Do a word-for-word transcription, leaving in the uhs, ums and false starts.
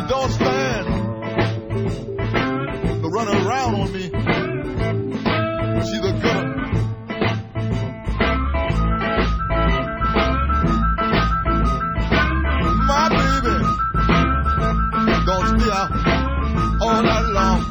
Don't stand to run around on me. She's a gun. My baby don't stay out all night long.